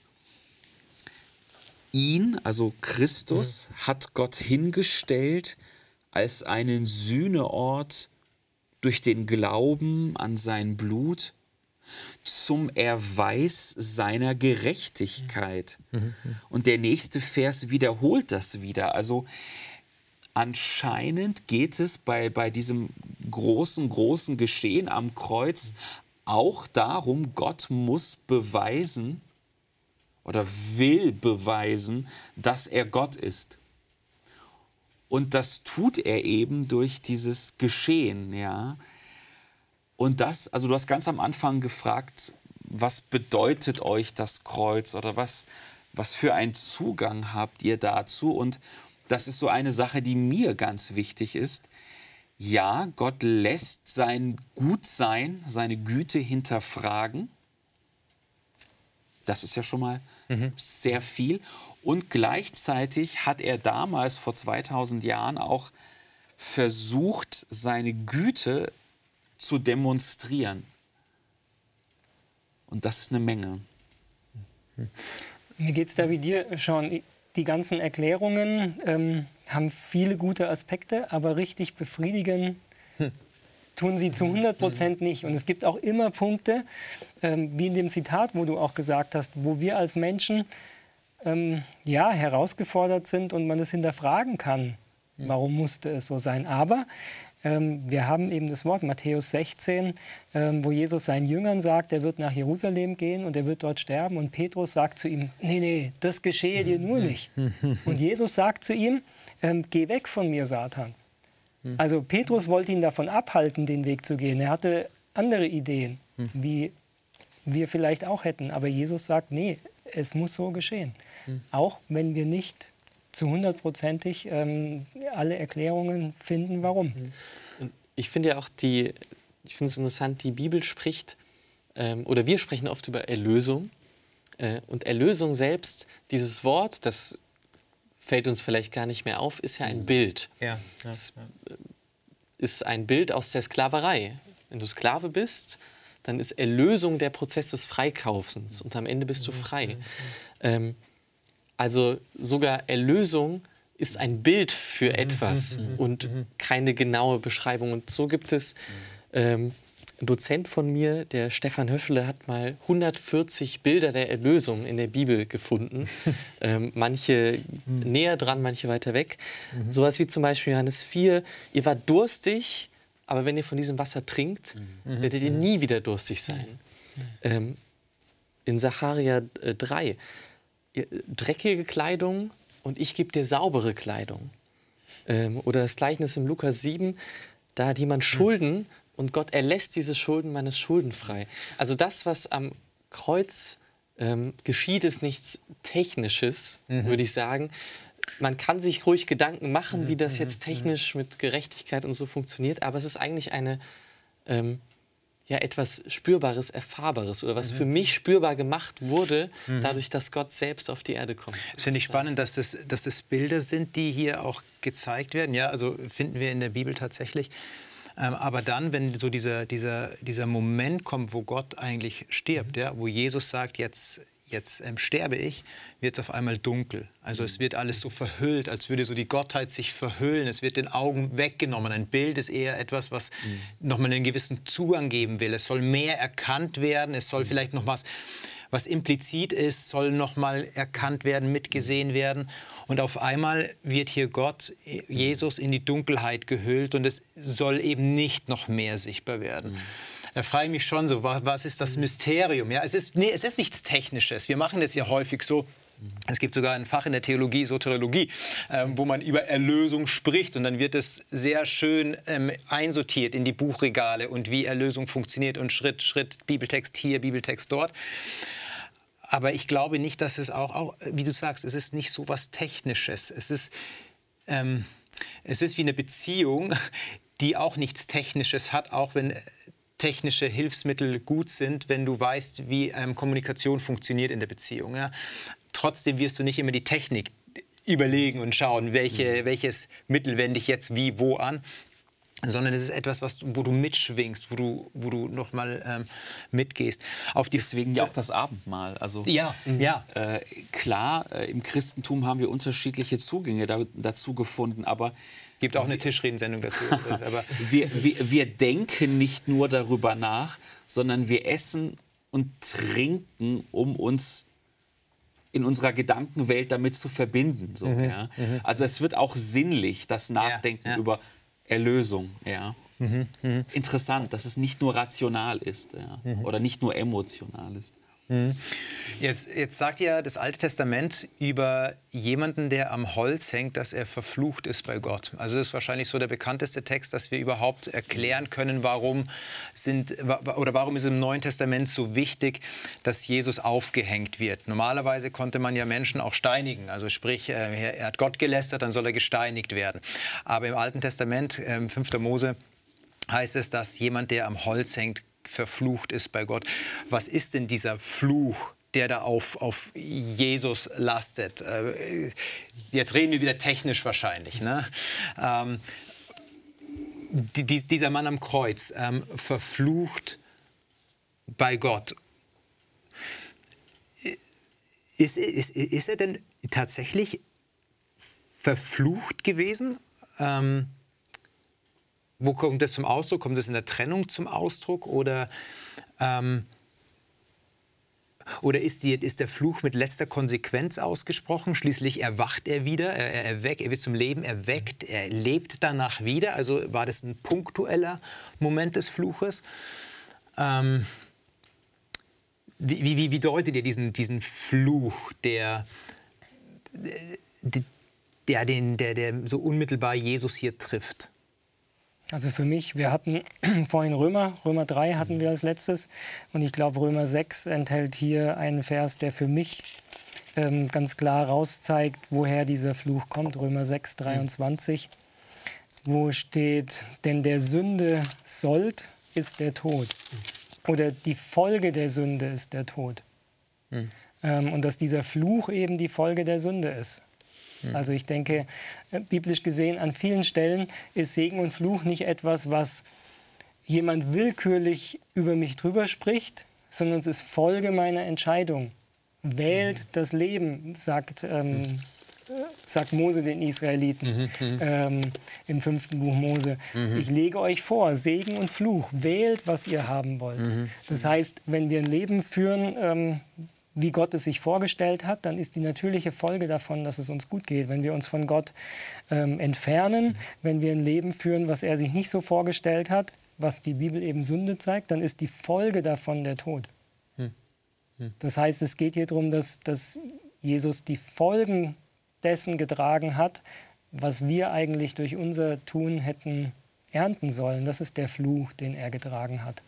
ihn, also Christus, hat Gott hingestellt als einen Sühneort durch den Glauben an sein Blut zum Erweis seiner Gerechtigkeit. Und der nächste Vers wiederholt das wieder. Also anscheinend geht es bei diesem großen Geschehen am Kreuz auch darum, Gott muss beweisen oder will beweisen, dass er Gott ist. Und das tut er eben durch dieses Geschehen, ja. Und das, also du hast ganz am Anfang gefragt, was bedeutet euch das Kreuz oder was für einen Zugang habt ihr dazu? Und das ist so eine Sache, die mir ganz wichtig ist. Ja, Gott lässt sein Gutsein, seine Güte hinterfragen. Das ist ja schon mal sehr viel. Und gleichzeitig hat er damals, vor 2000 Jahren, auch versucht, seine Güte zu demonstrieren. Und das ist eine Menge. Mir geht es da wie dir, Sean. Die ganzen Erklärungen haben viele gute Aspekte, aber richtig befriedigen tun sie zu 100% nicht. Und es gibt auch immer Punkte, wie in dem Zitat, wo du auch gesagt hast, wo wir als Menschen herausgefordert sind und man es hinterfragen kann. Warum musste es so sein? Aber wir haben eben das Wort Matthäus 16, wo Jesus seinen Jüngern sagt, er wird nach Jerusalem gehen und er wird dort sterben. Und Petrus sagt zu ihm, nee, das geschehe dir nur nicht. Und Jesus sagt zu ihm, geh weg von mir, Satan. Also Petrus wollte ihn davon abhalten, den Weg zu gehen. Er hatte andere Ideen, wie wir vielleicht auch hätten. Aber Jesus sagt, nee, es muss so geschehen. Auch wenn wir nicht zu 100%ig alle Erklärungen finden, warum. Und ich finde ja auch ich finde es interessant, die Bibel spricht, oder wir sprechen oft über Erlösung. Und Erlösung selbst, dieses Wort, das fällt uns vielleicht gar nicht mehr auf, ist ja ein Bild. Ja. Es ist ein Bild aus der Sklaverei. Wenn du Sklave bist, dann ist Erlösung der Prozess des Freikaufens und am Ende bist du frei. Also sogar Erlösung ist ein Bild für etwas und keine genaue Beschreibung. Und so gibt es, ein Dozent von mir, der Stefan Höschele, hat mal 140 Bilder der Erlösung in der Bibel gefunden. Manche näher dran, manche weiter weg. Sowas wie zum Beispiel Johannes 4, ihr wart durstig, aber wenn ihr von diesem Wasser trinkt, werdet ihr nie wieder durstig sein. In Sacharja 3, dreckige Kleidung und ich gebe dir saubere Kleidung. Oder das Gleichnis im Lukas 7, da hat jemand Schulden und Gott erlässt diese Schulden, man ist schuldenfrei. Also das, was am Kreuz geschieht, ist nichts Technisches, würde ich sagen. Man kann sich ruhig Gedanken machen, wie das jetzt technisch mit Gerechtigkeit und so funktioniert, aber es ist eigentlich eine etwas Spürbares, Erfahrbares oder was für mich spürbar gemacht wurde, dadurch, dass Gott selbst auf die Erde kommt. Das finde ich spannend, dass das Bilder sind, die hier auch gezeigt werden. Ja, also finden wir in der Bibel tatsächlich. Aber dann, wenn so dieser Moment kommt, wo Gott eigentlich stirbt, ja, wo Jesus sagt, jetzt sterbe ich, wird es auf einmal dunkel. Also es wird alles so verhüllt, als würde so die Gottheit sich verhüllen. Es wird den Augen weggenommen. Ein Bild ist eher etwas, was nochmal einen gewissen Zugang geben will. Es soll mehr erkannt werden. Es soll vielleicht noch was implizit ist, soll nochmal erkannt werden, mitgesehen werden. Und auf einmal wird hier Gott, Jesus, in die Dunkelheit gehüllt und es soll eben nicht noch mehr sichtbar werden. Da frage ich mich schon so, was ist das Mysterium? Ja, es ist nichts Technisches. Wir machen das ja häufig so. Es gibt sogar ein Fach in der Theologie, Soteriologie, wo man über Erlösung spricht. Und dann wird es sehr schön einsortiert in die Buchregale und wie Erlösung funktioniert und Schritt, Schritt, Bibeltext hier, Bibeltext dort. Aber ich glaube nicht, dass es auch, wie du sagst, es ist nicht so was Technisches. Es ist wie eine Beziehung, die auch nichts Technisches hat, auch wenn technische Hilfsmittel gut sind, wenn du weißt, wie Kommunikation funktioniert in der Beziehung. Ja? Trotzdem wirst du nicht immer die Technik überlegen und schauen, welches Mittel wende ich jetzt wie, wo an, sondern es ist etwas, wo du mitschwingst, wo du noch mal mitgehst. Deswegen ja auch das Abendmahl. Also, ja. Klar, im Christentum haben wir unterschiedliche Zugänge dazu gefunden, aber gibt auch eine Tischredensendung dazu. Aber wir denken nicht nur darüber nach, sondern wir essen und trinken, um uns in unserer Gedankenwelt damit zu verbinden. So, ja. Also es wird auch sinnlich, das Nachdenken über Erlösung. Ja. Interessant, dass es nicht nur rational ist oder nicht nur emotional ist. Jetzt sagt ja das Alte Testament über jemanden, der am Holz hängt, dass er verflucht ist bei Gott. Also das ist wahrscheinlich so der bekannteste Text, dass wir überhaupt erklären können, warum ist im Neuen Testament so wichtig, dass Jesus aufgehängt wird. Normalerweise konnte man ja Menschen auch steinigen. Also sprich, er hat Gott gelästert, dann soll er gesteinigt werden. Aber im Alten Testament, 5. Mose, heißt es, dass jemand, der am Holz hängt, verflucht ist bei Gott. Was ist denn dieser Fluch, der da auf Jesus lastet? Jetzt reden wir wieder technisch wahrscheinlich. Ne? Dieser Mann am Kreuz, verflucht bei Gott. Ist er denn tatsächlich verflucht gewesen? Wo kommt das zum Ausdruck? Kommt das in der Trennung zum Ausdruck? Oder ist der Fluch mit letzter Konsequenz ausgesprochen? Schließlich erwacht er wieder, er wird zum Leben erweckt, er lebt danach wieder. Also war das ein punktueller Moment des Fluches? Wie deutet ihr diesen Fluch, der so unmittelbar Jesus hier trifft? Also für mich, wir hatten vorhin Römer 3 hatten wir als letztes und ich glaube Römer 6 enthält hier einen Vers, der für mich ganz klar rauszeigt, woher dieser Fluch kommt. Römer 6, 23, wo steht, denn der Sünde Sold ist der Tod oder die Folge der Sünde ist der Tod. Und dass dieser Fluch eben die Folge der Sünde ist. Also ich denke, biblisch gesehen, an vielen Stellen ist Segen und Fluch nicht etwas, was jemand willkürlich über mich drüber spricht, sondern es ist Folge meiner Entscheidung. Wählt das Leben, sagt Mose den Israeliten im 5. Buch Mose. Ich lege euch vor, Segen und Fluch, wählt, was ihr haben wollt. Das heißt, wenn wir ein Leben führen, wie Gott es sich vorgestellt hat, dann ist die natürliche Folge davon, dass es uns gut geht. Wenn wir uns von Gott entfernen, wenn wir ein Leben führen, was er sich nicht so vorgestellt hat, was die Bibel eben Sünde zeigt, dann ist die Folge davon der Tod. Das heißt, es geht hier darum, dass Jesus die Folgen dessen getragen hat, was wir eigentlich durch unser Tun hätten ernten sollen. Das ist der Fluch, den er getragen hat.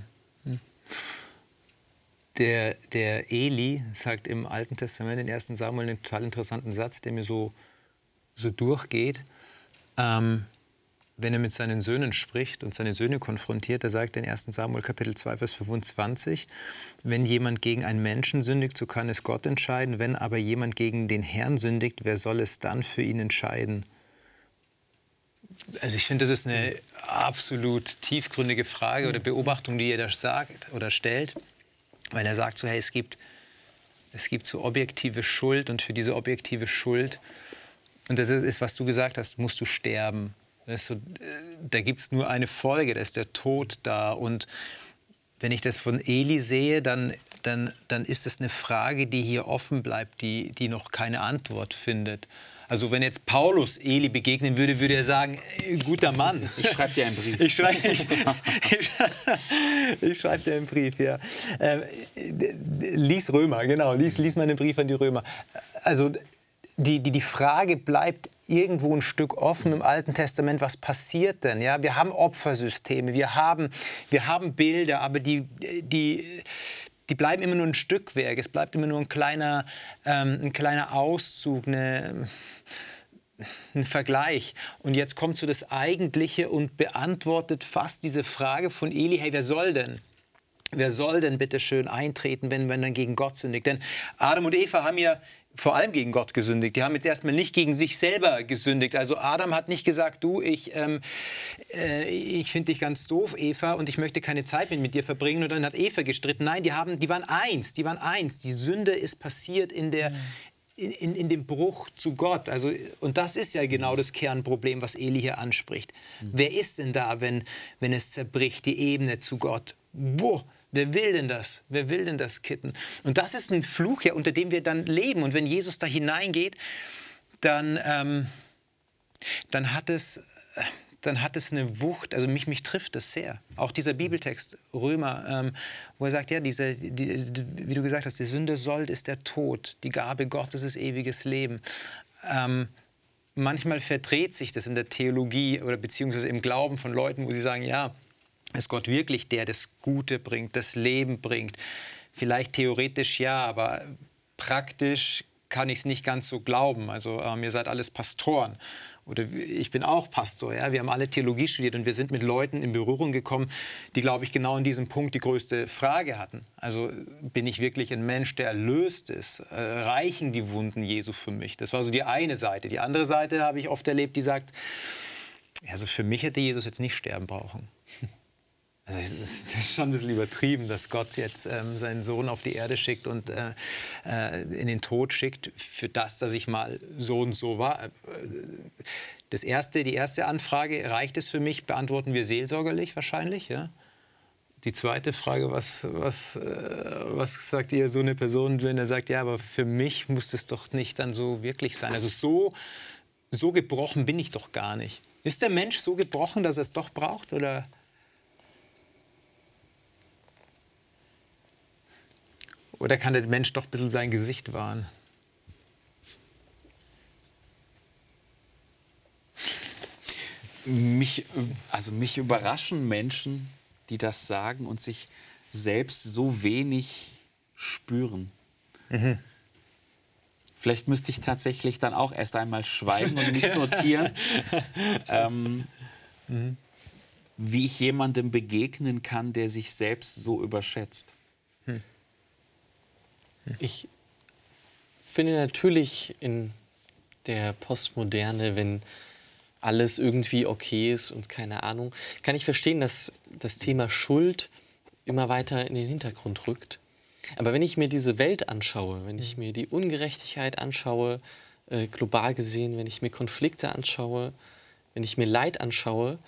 Der Eli sagt im Alten Testament, in 1. Samuel, einen total interessanten Satz, der mir so durchgeht. Wenn er mit seinen Söhnen spricht und seine Söhne konfrontiert, da sagt er in 1. Samuel Kapitel 2, Vers 25, wenn jemand gegen einen Menschen sündigt, so kann es Gott entscheiden. Wenn aber jemand gegen den Herrn sündigt, wer soll es dann für ihn entscheiden? Also ich finde, das ist eine absolut tiefgründige Frage oder Beobachtung, die er da sagt oder stellt. Weil er sagt so, hey, es gibt so objektive Schuld und für diese objektive Schuld, und das ist, was du gesagt hast, musst du sterben. So, da gibt es nur eine Folge, da ist der Tod da. Und wenn ich das von Eli sehe, dann ist es eine Frage, die hier offen bleibt, die noch keine Antwort findet. Also wenn jetzt Paulus Eli begegnen würde, würde er sagen, guter Mann. Ich schreibe dir einen Brief. Ich schreib dir einen Brief, ja. Lies Römer, genau. Lies mal einen Brief an die Römer. Also die Frage bleibt irgendwo ein Stück offen im Alten Testament. Was passiert denn? Ja, wir haben Opfersysteme, wir haben Bilder, aber die bleiben immer nur ein Stückwerk. Es bleibt immer nur ein kleiner Auszug, ein Vergleich. Und jetzt kommt so das Eigentliche und beantwortet fast diese Frage von Eli, hey, wer soll denn bitte schön eintreten, wenn man dann gegen Gott sündigt? Denn Adam und Eva haben ja vor allem gegen Gott gesündigt. Die haben jetzt erstmal nicht gegen sich selber gesündigt. Also Adam hat nicht gesagt, du, ich finde dich ganz doof, Eva, und ich möchte keine Zeit mit dir verbringen. Und dann hat Eva gestritten. Nein, die waren eins. Die Sünde ist passiert in dem Bruch zu Gott. Also, und das ist ja genau das Kernproblem, was Eli hier anspricht. Wer ist denn da, wenn es zerbricht, die Ebene zu Gott? Wo? Wer will denn das? Wer will denn das kitten? Und das ist ein Fluch, ja, unter dem wir dann leben. Und wenn Jesus da hineingeht, dann hat es eine Wucht. Also mich trifft das sehr. Auch dieser Bibeltext, Römer, wo er sagt, ja, wie du gesagt hast, die Sünde Sold ist der Tod. Die Gabe Gottes ist ewiges Leben. Manchmal verdreht sich das in der Theologie oder beziehungsweise im Glauben von Leuten, wo sie sagen, ja, ist Gott wirklich der das Gute bringt, das Leben bringt? Vielleicht theoretisch ja, aber praktisch kann ich es nicht ganz so glauben. Also ihr seid alles Pastoren. Oder ich bin auch Pastor. Ja? Wir haben alle Theologie studiert und wir sind mit Leuten in Berührung gekommen, die, glaube ich, genau in diesem Punkt die größte Frage hatten. Also bin ich wirklich ein Mensch, der erlöst ist? Reichen die Wunden Jesu für mich? Das war so die eine Seite. Die andere Seite habe ich oft erlebt, die sagt, also für mich hätte Jesus jetzt nicht sterben brauchen. Also das ist schon ein bisschen übertrieben, dass Gott jetzt seinen Sohn auf die Erde schickt und in den Tod schickt, für das, dass ich mal so und so war. Die erste Anfrage, reicht es für mich, beantworten wir seelsorgerlich wahrscheinlich. Ja? Die zweite Frage, was sagt ihr so eine Person, wenn er sagt, ja, aber für mich muss das doch nicht dann so wirklich sein. Also so gebrochen bin ich doch gar nicht. Ist der Mensch so gebrochen, dass er es doch braucht, oder? Oder kann der Mensch doch ein bisschen sein Gesicht wahren? Mich überraschen Menschen, die das sagen und sich selbst so wenig spüren. Mhm. Vielleicht müsste ich tatsächlich dann auch erst einmal schweigen und mich sortieren, wie ich jemandem begegnen kann, der sich selbst so überschätzt. Ich finde natürlich in der Postmoderne, wenn alles irgendwie okay ist und keine Ahnung, kann ich verstehen, dass das Thema Schuld immer weiter in den Hintergrund rückt. Aber wenn ich mir diese Welt anschaue, wenn ich mir die Ungerechtigkeit anschaue, global gesehen, wenn ich mir Konflikte anschaue, wenn ich mir Leid anschaue,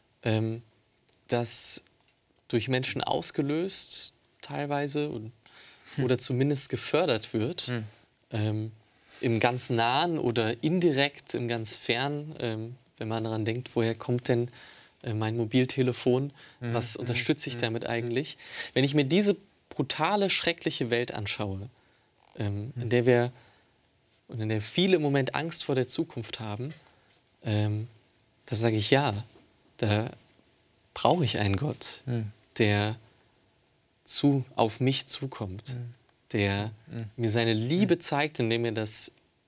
das durch Menschen ausgelöst teilweise oder zumindest gefördert wird, im ganz Nahen oder indirekt im ganz Fern, wenn man daran denkt, woher kommt denn mein Mobiltelefon, was unterstütze ich damit eigentlich? Wenn ich mir diese brutale, schreckliche Welt anschaue, in der viele im Moment Angst vor der Zukunft haben, da sage ich, ja, da brauche ich einen Gott, der auf mich zukommt, der mir seine Liebe zeigt, indem er das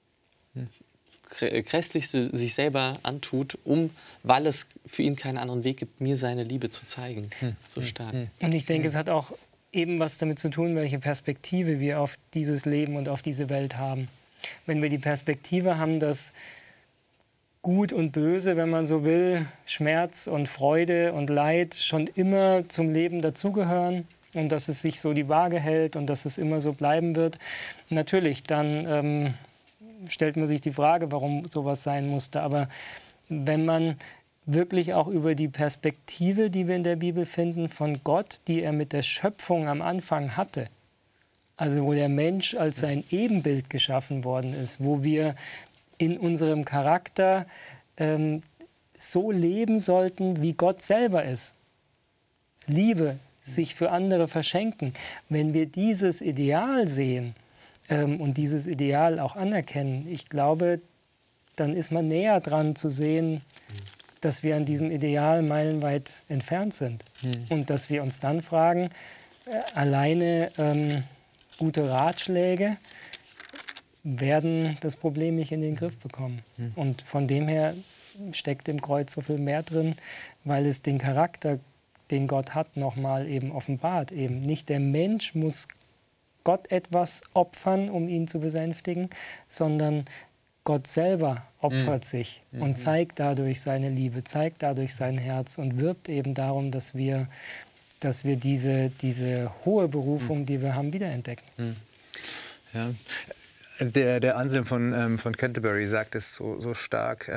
Grässlichste sich selber antut, weil es für ihn keinen anderen Weg gibt, mir seine Liebe zu zeigen. So stark. Und ich denke, es hat auch eben was damit zu tun, welche Perspektive wir auf dieses Leben und auf diese Welt haben. Wenn wir die Perspektive haben, dass Gut und Böse, wenn man so will, Schmerz und Freude und Leid schon immer zum Leben dazugehören, und dass es sich so die Waage hält und dass es immer so bleiben wird. Natürlich, dann stellt man sich die Frage, warum sowas sein musste. Aber wenn man wirklich auch über die Perspektive, die wir in der Bibel finden, von Gott, die er mit der Schöpfung am Anfang hatte, also wo der Mensch als sein Ebenbild geschaffen worden ist, wo wir in unserem Charakter so leben sollten, wie Gott selber ist. Liebe, sich für andere verschenken. Wenn wir dieses Ideal sehen und dieses Ideal auch anerkennen, ich glaube, dann ist man näher dran zu sehen, dass wir an diesem Ideal meilenweit entfernt sind. Und dass wir uns dann fragen, alleine gute Ratschläge werden das Problem nicht in den Griff bekommen. Und von dem her steckt im Kreuz so viel mehr drin, weil es den Charakter, den Gott hat, nochmal eben offenbart. Eben nicht der Mensch muss Gott etwas opfern, um ihn zu besänftigen, sondern Gott selber opfert sich und zeigt dadurch seine Liebe, zeigt dadurch sein Herz und wirbt eben darum, dass wir diese hohe Berufung, die wir haben, wiederentdecken. Ja. Der Anselm von Canterbury sagt es so stark,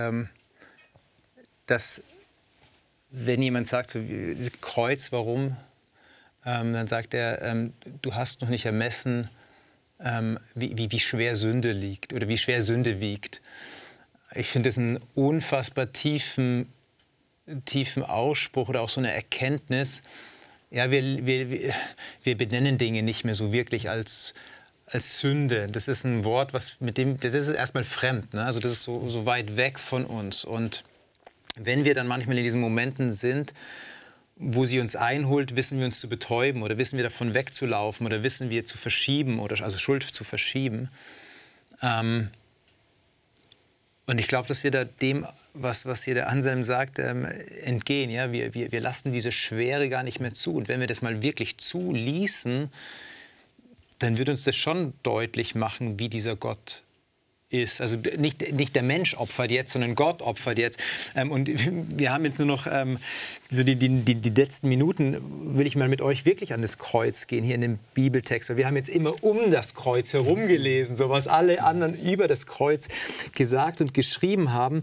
dass wenn jemand sagt, so, Kreuz, warum? Dann sagt er, du hast noch nicht ermessen, wie schwer Sünde liegt oder wie schwer Sünde wiegt. Ich finde das einen unfassbar tiefen Ausspruch oder auch so eine Erkenntnis. Ja, wir benennen Dinge nicht mehr so wirklich als Sünde. Das ist ein Wort, das ist erstmal fremd. Ne? Also das ist so weit weg von uns. Und wenn wir dann manchmal in diesen Momenten sind, wo sie uns einholt, wissen wir uns zu betäuben oder wissen wir davon wegzulaufen oder wissen wir zu verschieben also Schuld zu verschieben. Und ich glaube, dass wir da dem, was hier der Anselm sagt, entgehen. Ja? Wir lassen diese Schwere gar nicht mehr zu. Und wenn wir das mal wirklich zuließen, dann wird uns das schon deutlich machen, wie dieser Gott ist. Also nicht der Mensch opfert jetzt, sondern Gott opfert jetzt. Und wir haben jetzt nur noch so die letzten Minuten, will ich mal mit euch wirklich an das Kreuz gehen, hier in dem Bibeltext. Wir haben jetzt immer um das Kreuz herum gelesen, so was alle anderen über das Kreuz gesagt und geschrieben haben.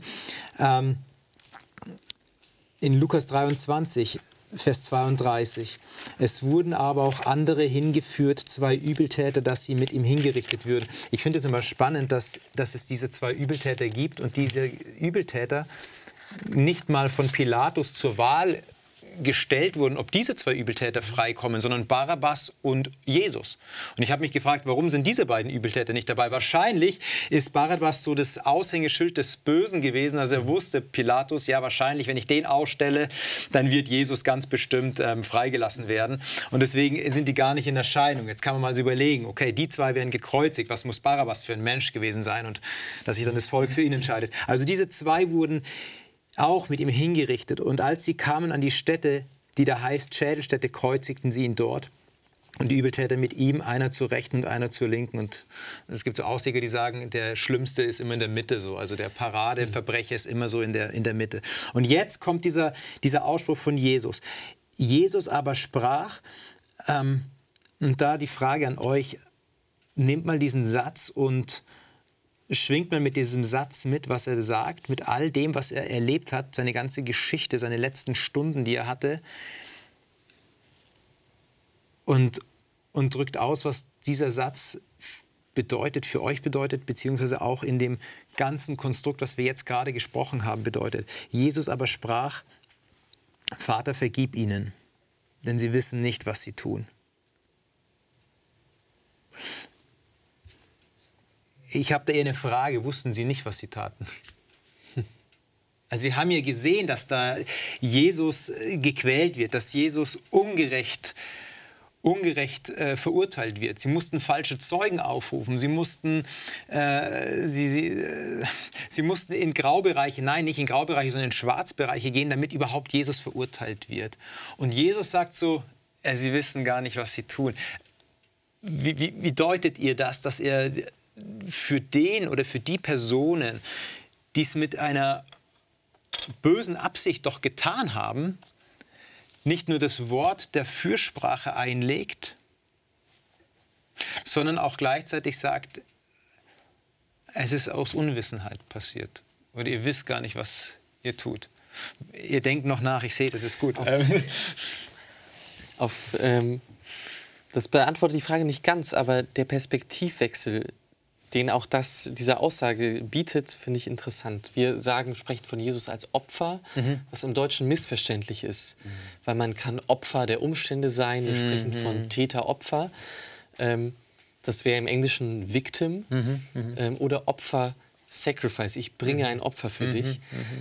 In Lukas 23, Vers 32. Es wurden aber auch andere hingeführt, 2 Übeltäter, dass sie mit ihm hingerichtet würden. Ich finde es immer spannend, dass es diese 2 Übeltäter gibt und diese Übeltäter nicht mal von Pilatus zur Wahl gestellt wurden, ob diese 2 Übeltäter freikommen, sondern Barabbas und Jesus. Und ich habe mich gefragt, warum sind diese beiden Übeltäter nicht dabei? Wahrscheinlich ist Barabbas so das Aushängeschild des Bösen gewesen. Also er wusste, Pilatus, ja wahrscheinlich, wenn ich den ausstelle, dann wird Jesus ganz bestimmt freigelassen werden. Und deswegen sind die gar nicht in Erscheinung. Jetzt kann man mal so überlegen, okay, die 2 werden gekreuzigt. Was muss Barabbas für ein Mensch gewesen sein? Und dass sich dann das Volk für ihn entscheidet. Also diese 2 wurden auch mit ihm hingerichtet. Und als sie kamen an die Stätte, die da heißt Schädelstätte, kreuzigten sie ihn dort. Und die Übeltäter mit ihm, einer zur Rechten und einer zur Linken. Und es gibt so Ausleger, die sagen, der Schlimmste ist immer in der Mitte so. Also der Paradeverbrecher ist immer so in der Mitte. Und jetzt kommt dieser Ausspruch von Jesus. Jesus aber sprach, und da die Frage an euch, nehmt mal diesen Satz und schwingt mal mit diesem Satz mit, was er sagt, mit all dem, was er erlebt hat, seine ganze Geschichte, seine letzten Stunden, die er hatte, und drückt aus, was dieser Satz bedeutet, für euch bedeutet, beziehungsweise auch in dem ganzen Konstrukt, was wir jetzt gerade gesprochen haben, bedeutet. Jesus aber sprach, Vater, vergib ihnen, denn sie wissen nicht, was sie tun. Ich habe da eher eine Frage, wussten Sie nicht, was Sie taten? Also Sie haben ja gesehen, dass da Jesus gequält wird, dass Jesus ungerecht verurteilt wird. Sie mussten falsche Zeugen aufrufen, sie mussten in Graubereiche, nein, nicht in Graubereiche, sondern in Schwarzbereiche gehen, damit überhaupt Jesus verurteilt wird. Und Jesus sagt so, Sie wissen gar nicht, was Sie tun. Wie deutet ihr das, dass er für den oder für die Personen, die es mit einer bösen Absicht doch getan haben, nicht nur das Wort der Fürsprache einlegt, sondern auch gleichzeitig sagt, es ist aus Unwissenheit passiert. Oder ihr wisst gar nicht, was ihr tut. Ihr denkt noch nach, ich sehe, das ist gut. Das beantwortet die Frage nicht ganz, aber der Perspektivwechsel, den auch diese Aussage bietet, finde ich interessant. Wir sprechen von Jesus als Opfer, was im Deutschen missverständlich ist. Weil man kann Opfer der Umstände sein, wir sprechen von Täter-Opfer. Das wäre im Englischen Victim oder Opfer Sacrifice. Ich bringe ein Opfer für dich.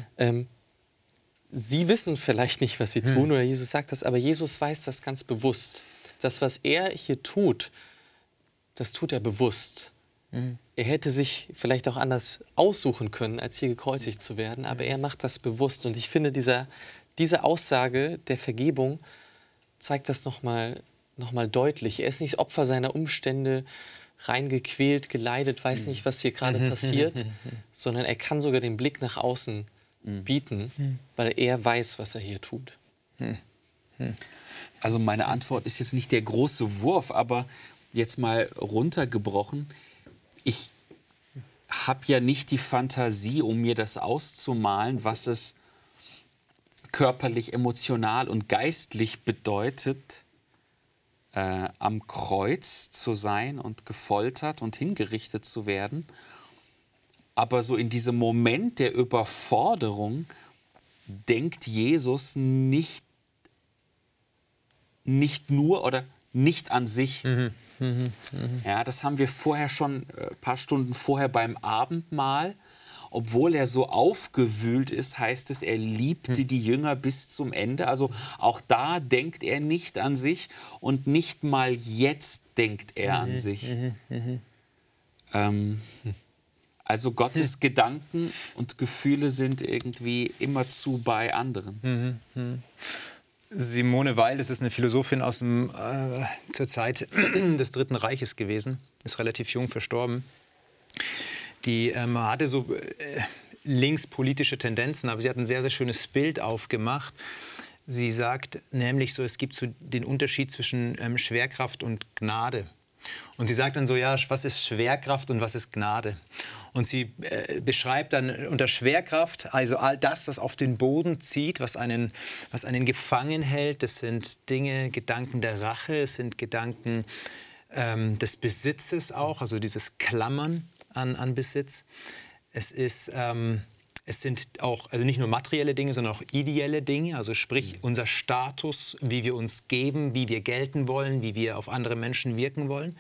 Sie wissen vielleicht nicht, was sie tun, oder Jesus sagt das, aber Jesus weiß das ganz bewusst. Das, was er hier tut, das tut er bewusst. Er hätte sich vielleicht auch anders aussuchen können, als hier gekreuzigt zu werden, aber er macht das bewusst. Und ich finde, diese Aussage der Vergebung zeigt das noch mal deutlich. Er ist nicht Opfer seiner Umstände, reingequält, geleidet, weiß nicht, was hier gerade passiert, sondern er kann sogar den Blick nach außen bieten, weil er weiß, was er hier tut. Also meine Antwort ist jetzt nicht der große Wurf, aber jetzt mal runtergebrochen. Ich habe ja nicht die Fantasie, um mir das auszumalen, was es körperlich, emotional und geistlich bedeutet, am Kreuz zu sein und gefoltert und hingerichtet zu werden. Aber so in diesem Moment der Überforderung denkt Jesus nicht nur oder nicht an sich. Ja, das haben wir vorher schon ein paar Stunden vorher beim Abendmahl. Obwohl er so aufgewühlt ist, heißt es, er liebte die Jünger bis zum Ende. Also auch da denkt er nicht an sich und nicht mal jetzt denkt er an sich. Also Gottes Gedanken und Gefühle sind irgendwie immerzu bei anderen. Simone Weil, das ist eine Philosophin zur Zeit des Dritten Reiches gewesen, ist relativ jung verstorben. Die hatte so linkspolitische Tendenzen, aber sie hat ein sehr, sehr schönes Bild aufgemacht. Sie sagt nämlich so, es gibt so den Unterschied zwischen Schwerkraft und Gnade. Und sie sagt dann so, ja, was ist Schwerkraft und was ist Gnade? Und sie beschreibt dann unter Schwerkraft, also all das, was auf den Boden zieht, was einen gefangen hält. Das sind Dinge, Gedanken der Rache, es sind Gedanken des Besitzes auch, also dieses Klammern an Besitz. Es sind auch, also nicht nur materielle Dinge, sondern auch ideelle Dinge, also sprich unser Status, wie wir uns geben, wie wir gelten wollen, wie wir auf andere Menschen wirken wollen.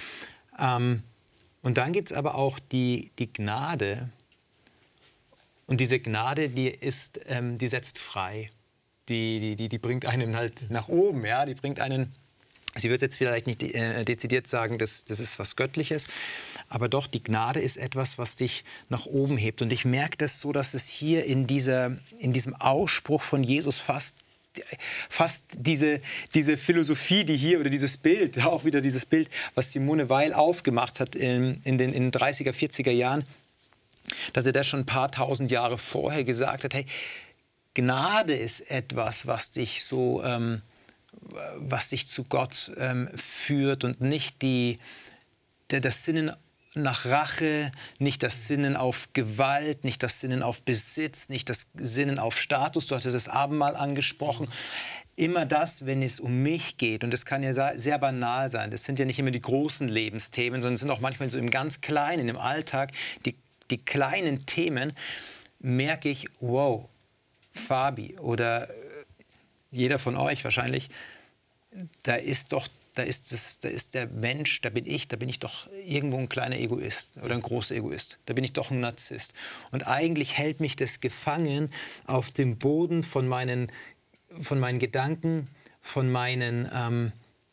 Und dann gibt es aber auch die Gnade. Und diese Gnade, die setzt frei. Die bringt einen halt nach oben, ja, die bringt einen. Sie wird jetzt vielleicht nicht dezidiert sagen, das ist was Göttliches, aber doch, die Gnade ist etwas, was dich nach oben hebt. Und ich merke das so, dass es hier in diesem Ausspruch von Jesus fast diese Philosophie, die hier, oder dieses Bild, auch wieder dieses Bild, was Simone Weil aufgemacht hat in den 30er, 40er Jahren, dass er das schon ein paar tausend Jahre vorher gesagt hat, hey, Gnade ist etwas, was dich so... was dich zu Gott führt und nicht das Sinnen nach Rache, nicht das Sinnen auf Gewalt, nicht das Sinnen auf Besitz, nicht das Sinnen auf Status. Du hattest das Abendmahl angesprochen. Immer das, wenn es um mich geht, und das kann ja sehr banal sein, das sind ja nicht immer die großen Lebensthemen, sondern es sind auch manchmal so im ganz Kleinen, im Alltag, die kleinen Themen, merke ich, wow, Fabi oder jeder von euch wahrscheinlich, da ist der Mensch, da bin ich doch irgendwo ein kleiner Egoist oder ein großer Egoist. Da bin ich doch ein Narzisst. Und eigentlich hält mich das gefangen auf dem Boden von meinen Gedanken, von meinen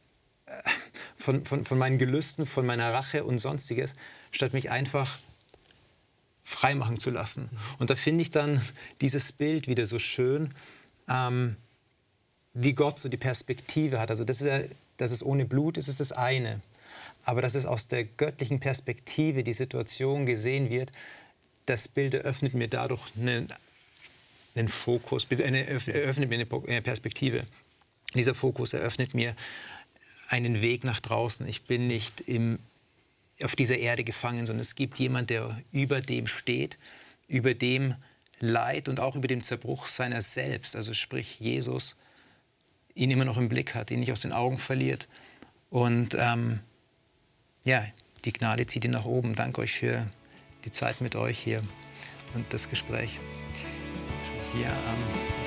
Gelüsten, von meiner Rache und Sonstiges, statt mich einfach freimachen zu lassen. Und da finde ich dann dieses Bild wieder so schön, wie Gott so die Perspektive hat. Also dass es ohne Blut ist, ist das eine. Aber dass es aus der göttlichen Perspektive die Situation gesehen wird, das Bild eröffnet mir dadurch einen Fokus, eröffnet mir eine Perspektive. Dieser Fokus eröffnet mir einen Weg nach draußen. Ich bin nicht auf dieser Erde gefangen, sondern es gibt jemanden, der über dem steht, über dem Leid und auch über dem Zerbruch seiner selbst, also sprich Jesus, ihn immer noch im Blick hat, ihn nicht aus den Augen verliert. Und die Gnade zieht ihn nach oben. Danke euch für die Zeit mit euch hier und das Gespräch hier am